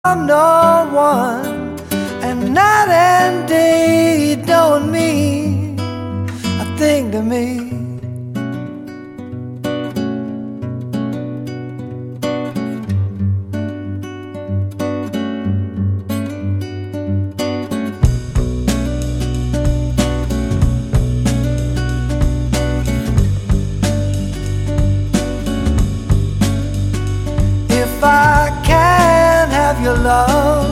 I'm no one, and night and day don't mean a thing to me.